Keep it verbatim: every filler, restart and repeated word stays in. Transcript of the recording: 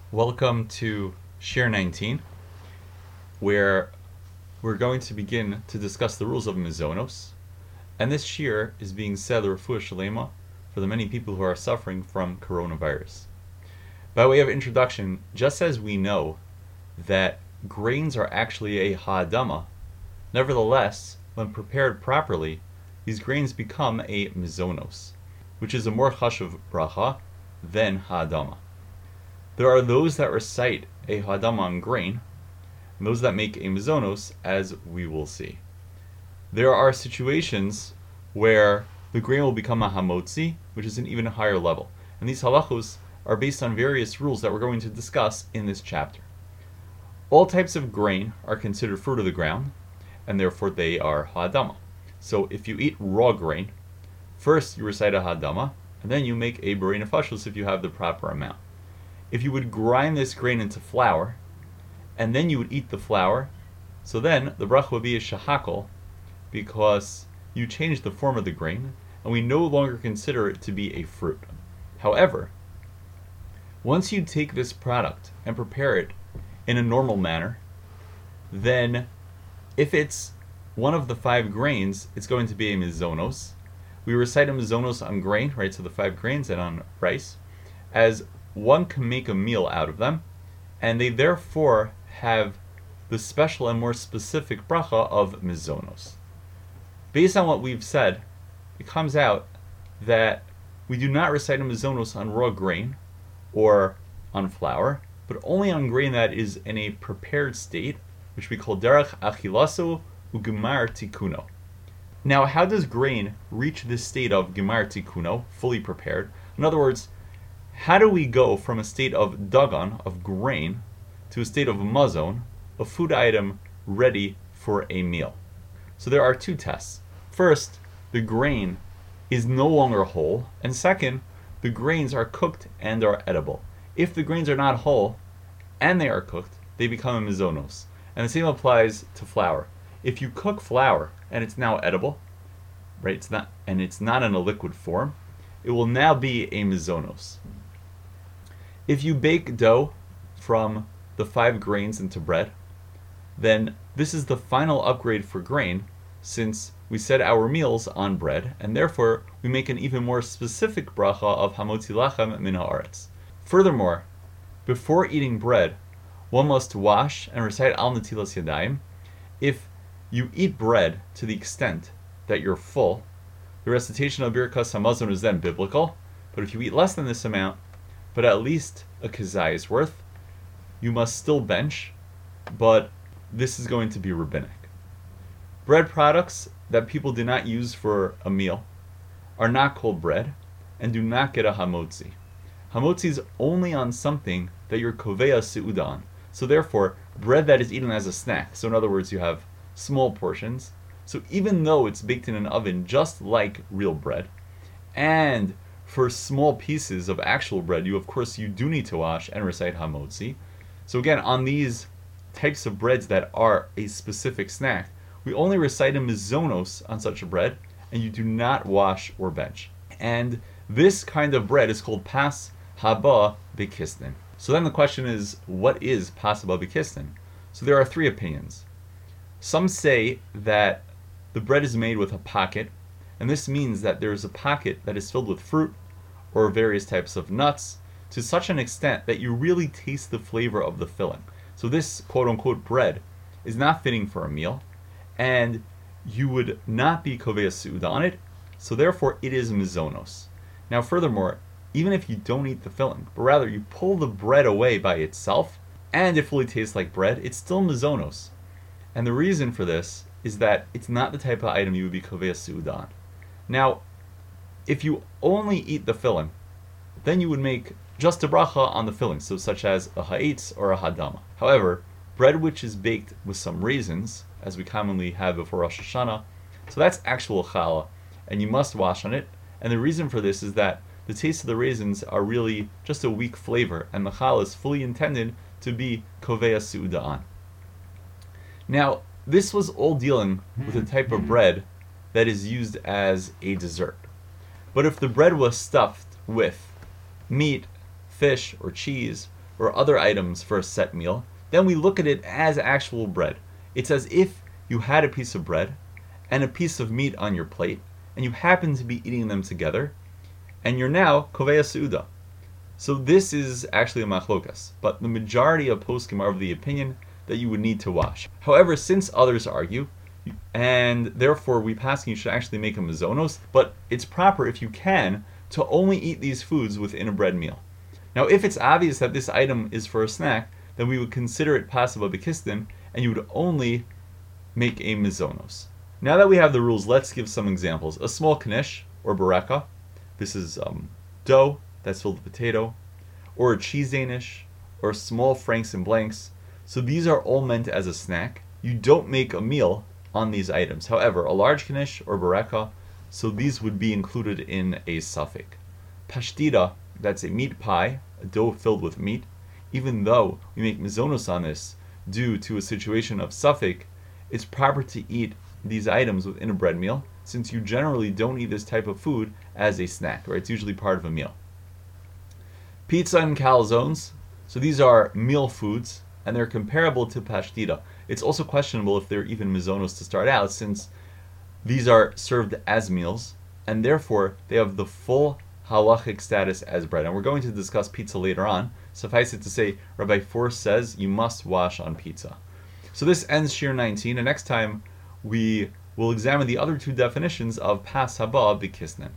Welcome to Shir nineteen, where we're going to begin to discuss the rules of Mizonos. And this Shir is being said Refuah Shalema for the many people who are suffering from coronavirus. By way of introduction, just as we know that grains are actually a ha'adama, nevertheless, when prepared properly, these grains become a Mizonos, which is a more chashuv bracha than ha'adama. There are those that recite a ha'adama on grain, and those that make a mizonos, as we will see. There are situations where the grain will become a hamotzi, which is an even higher level. And these halachos are based on various rules that we're going to discuss in this chapter. All types of grain are considered fruit of the ground, and therefore they are ha'adama. So if you eat raw grain, first you recite a ha'adama, and then you make a borei nefashos if you have the proper amount. If you would grind this grain into flour, and then you would eat the flour, so then the bracha would be a shahakol, because you changed the form of the grain, and we no longer consider it to be a fruit. However, once you take this product and prepare it in a normal manner, then if it's one of the five grains, it's going to be a mizonos. We recite a mizonos on grain, right, so the five grains, and on rice, as one can make a meal out of them, and they therefore have the special and more specific bracha of mizonos. Based on what we've said, it comes out that we do not recite a mizonos on raw grain or on flour, but only on grain that is in a prepared state, which we call derech achilaso ugemar tikuno. Now, how does grain reach this state of gemar tikuno, fully prepared? In other words, how do we go from a state of dagan, of grain, to a state of mazon, a food item ready for a meal? So there are two tests. First, the grain is no longer whole, and second, the grains are cooked and are edible. If the grains are not whole and they are cooked, they become a mizonos. And the same applies to flour. If you cook flour and it's now edible, right, it's not, and it's not in a liquid form, it will now be a mizonos. If you bake dough from the five grains into bread, then this is the final upgrade for grain, since we set our meals on bread, and therefore we make an even more specific bracha of hamotzi lachem min haaretz. Furthermore, before eating bread, one must wash and recite al netilas yadayim. If you eat bread to the extent that you're full, the recitation of birkas hamazon is then biblical, but if you eat less than this amount, but at least a kazai's worth, you must still bench, but this is going to be rabbinic. Bread products that people do not use for a meal are not called bread and do not get a hamotzi. Hamotzi is only on something that you're koveya seuda on. So therefore, bread that is eaten as a snack, so in other words, you have small portions, so even though it's baked in an oven just like real bread, and for small pieces of actual bread, you of course you do need to wash and recite hamotzi. So again, on these types of breads that are a specific snack, we only recite a mizonos on such a bread, and you do not wash or bench. And this kind of bread is called pas haba b'kisnin. So then the question is, what is pas haba b'kisnin? So there are three opinions. Some say that the bread is made with a pocket, and this means that there is a pocket that is filled with fruit or various types of nuts to such an extent that you really taste the flavor of the filling. So this quote-unquote bread is not fitting for a meal, and you would not be koveya seuda on it, so therefore it is mizonos. Now furthermore, even if you don't eat the filling, but rather you pull the bread away by itself, and it fully tastes like bread, it's still mizonos. And the reason for this is that it's not the type of item you would be koveya seuda on. Now, if you only eat the filling, then you would make just a bracha on the filling, so such as a ha'etz or a hadama. However, bread which is baked with some raisins, as we commonly have before Rosh Hashanah, so that's actual challah, and you must wash on it. And the reason for this is that the taste of the raisins are really just a weak flavor, and the challah is fully intended to be koveya seuda on. Now, this was all dealing with a type of bread that is used as a dessert. But if the bread was stuffed with meat, fish, or cheese, or other items for a set meal, then we look at it as actual bread. It's as if you had a piece of bread and a piece of meat on your plate, and you happen to be eating them together, and you're now Kovea Seuda. So this is actually a machlokas, but the majority of poskim are of the opinion that you would need to wash. However, since others argue, and therefore we pass you should actually make a mazonos, but it's proper, if you can, to only eat these foods within a bread meal. Now, if it's obvious that this item is for a snack, then we would consider it pasiva bekistin, and you would only make a mazonos. Now that we have the rules, let's give some examples. A small knish, or baraka, this is um, dough that's filled with potato, or a cheese danish, or small franks and blanks. So these are all meant as a snack. You don't make a meal on these items. However, a large knish or baraka, so these would be included in a suffix. Pashtira, that's a meat pie, a dough filled with meat. Even though we make mazonos on this due to a situation of suffix, it's proper to eat these items within a bread meal, since you generally don't eat this type of food as a snack, or it's usually part of a meal. Pizza and calzones, so these are meal foods, and they're comparable to pashtira. It's also questionable if they're even mazonos to start out, since these are served as meals, and therefore they have the full halachic status as bread. And we're going to discuss pizza later on. Suffice it to say, Rabbi Force says you must wash on pizza. So this ends Shir nineteen, and next time we will examine the other two definitions of pas haba b'kisnin.